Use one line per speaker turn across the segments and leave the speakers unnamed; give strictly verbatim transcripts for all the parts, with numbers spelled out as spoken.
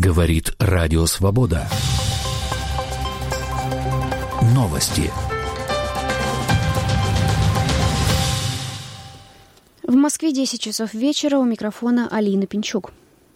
Говорит Радио Свобода. Новости.
В Москве десять часов вечера. У микрофона Алина Пинчук.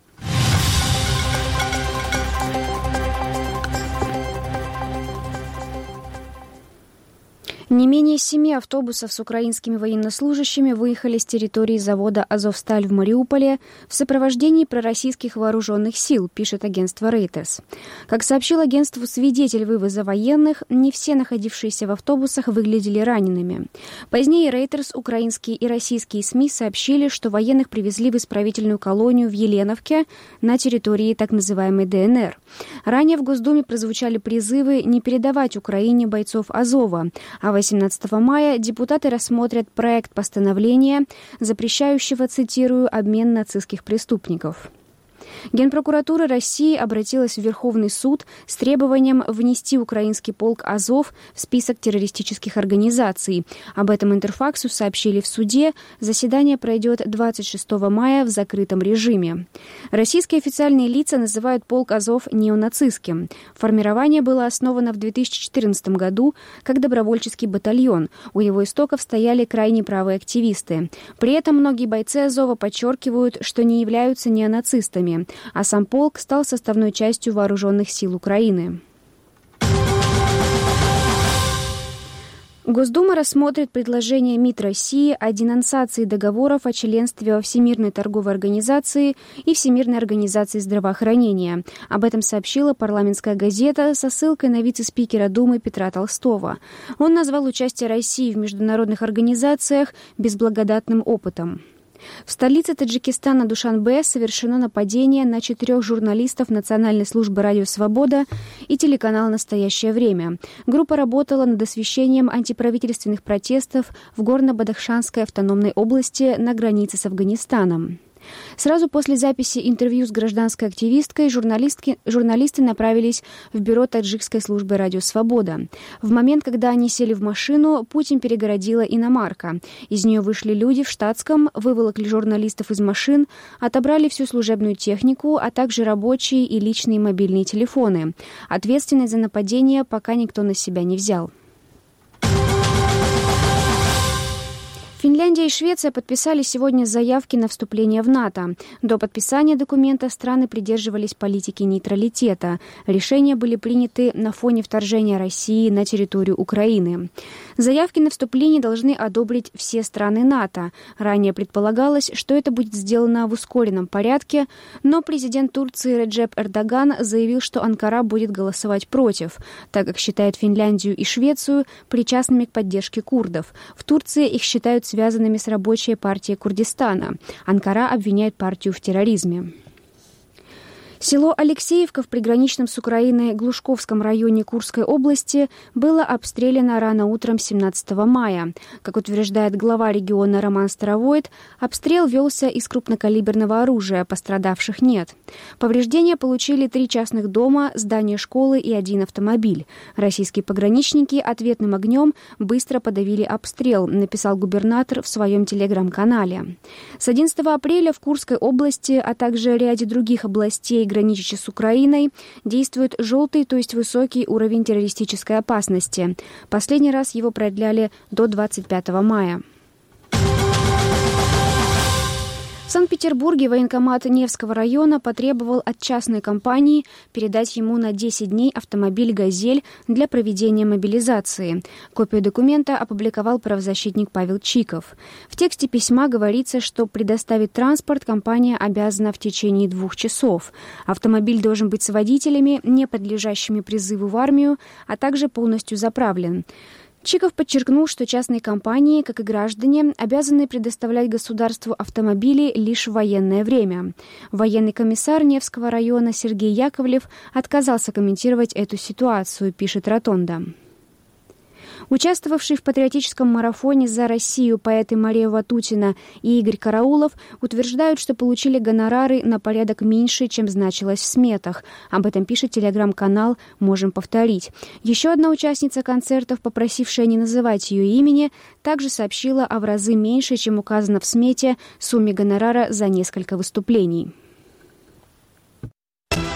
Не менее семи автобусов с украинскими военнослужащими выехали с территории завода «Азовсталь» в Мариуполе в сопровождении пророссийских вооруженных сил, пишет агентство Reuters. Как сообщил агентству свидетель вывоза военных, не все находившиеся в автобусах выглядели ранеными. Позднее Reuters, украинские и российские СМИ сообщили, что военных привезли в исправительную колонию в Еленовке на территории так называемой ДНР. Ранее в Госдуме прозвучали призывы не передавать Украине бойцов Азова, а восемнадцатого мая депутаты рассмотрят проект постановления, запрещающего, цитирую, обмен нацистских преступников. Генпрокуратура России обратилась в Верховный суд с требованием внести украинский полк «Азов» в список террористических организаций. Об этом Интерфаксу сообщили в суде. Заседание пройдет двадцать шестого мая в закрытом режиме. Российские официальные лица называют полк «Азов» неонацистским. Формирование было основано в две тысячи четырнадцатом году как добровольческий батальон. У его истоков стояли крайне правые активисты. При этом многие бойцы «Азова» подчеркивают, что не являются неонацистами, а сам полк стал составной частью вооруженных сил Украины. Госдума рассмотрит предложение МИД России о денонсации договоров о членстве во Всемирной торговой организации и Всемирной организации здравоохранения. Об этом сообщила парламентская газета со ссылкой на вице-спикера Думы Петра Толстого. Он назвал участие России в международных организациях безблагодатным опытом. В столице Таджикистана Душанбе совершено нападение на четырех журналистов Национальной службы «Радио Свобода» и телеканала «Настоящее время». Группа работала над освещением антиправительственных протестов в Горно-Бадахшанской автономной области на границе с Афганистаном. Сразу после записи интервью с гражданской активисткой журналистки, журналисты направились в бюро таджикской службы «Радио Свобода». В момент, когда они сели в машину, путь им перегородила иномарка. Из нее вышли люди в штатском, выволокли журналистов из машин, отобрали всю служебную технику, а также рабочие и личные мобильные телефоны. Ответственность за нападение пока никто на себя не взял. Финляндия и Швеция подписали сегодня заявки на вступление в НАТО. До подписания документа страны придерживались политики нейтралитета. Решения были приняты на фоне вторжения России на территорию Украины. Заявки на вступление должны одобрить все страны НАТО. Ранее предполагалось, что это будет сделано в ускоренном порядке, но президент Турции Реджеп Эрдоган заявил, что Анкара будет голосовать против, так как считает Финляндию и Швецию причастными к поддержке курдов. В Турции их считают связанными с рабочей партией Курдистана. Анкара обвиняет партию в терроризме. Село Алексеевка в приграничном с Украиной Глушковском районе Курской области было обстреляно рано утром семнадцатого мая. Как утверждает глава региона Роман Старовойт, обстрел велся из крупнокалиберного оружия, пострадавших нет. Повреждения получили три частных дома, здание школы и один автомобиль. Российские пограничники ответным огнем быстро подавили обстрел, написал губернатор в своем телеграм-канале. С одиннадцатого апреля в Курской области, а также ряде других областей, граничащих с Украиной, действует желтый, то есть высокий уровень террористической опасности. Последний раз его продляли до двадцать пятого мая. В Санкт-Петербурге военкомат Невского района потребовал от частной компании передать ему на десять дней автомобиль «Газель» для проведения мобилизации. Копию документа опубликовал правозащитник Павел Чиков. В тексте письма говорится, что предоставить транспорт компания обязана в течение двух часов. Автомобиль должен быть с водителями, не подлежащими призыву в армию, а также полностью заправлен. Чиков подчеркнул, что частные компании, как и граждане, обязаны предоставлять государству автомобили лишь в военное время. Военный комиссар Невского района Сергей Яковлев отказался комментировать эту ситуацию, пишет «Ротонда». Участвовавшие в патриотическом марафоне «За Россию» поэты Мария Ватутина и Игорь Караулов утверждают, что получили гонорары на порядок меньше, чем значилось в сметах. Об этом пишет телеграм-канал «Можем повторить». Еще одна участница концертов, попросившая не называть ее имени, также сообщила о в разы меньше, чем указано в смете, сумме гонорара за несколько выступлений.